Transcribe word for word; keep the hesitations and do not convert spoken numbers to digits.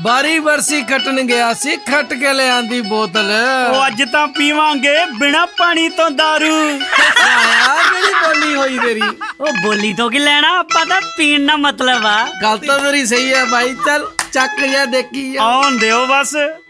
ਬਾਰੀ ਬਰਸੀ ਖੱਟਣ ਗਿਆ ਸੀ, ਖੱਟ ਕੇ ਲਿਆਂਦੀ ਬੋਤਲ। ਉਹ ਅੱਜ ਤਾਂ ਪੀਵਾਂਗੇ ਬਿਨਾ ਪਾਣੀ ਤੋਂ ਦਾਰੂ। ਆਇਆ ਕਿਹੜੀ ਬੋਲੀ ਹੋਈ ਤੇਰੀ? ਉਹ ਬੋਲੀ ਤੋਂ ਕੀ ਲੈਣਾ, ਆਪਾਂ ਤਾਂ ਪੀਣ ਦਾ ਮਤਲਬ ਆ। ਗੱਲ ਤਾਂ ਤੇਰੀ ਸਹੀ ਹੈ ਭਾਈ। ਚੱਲ ਚੱਕ ਜਾ ਦੇਖੀ ਆਉਣ ਦਿਓ ਬਸ।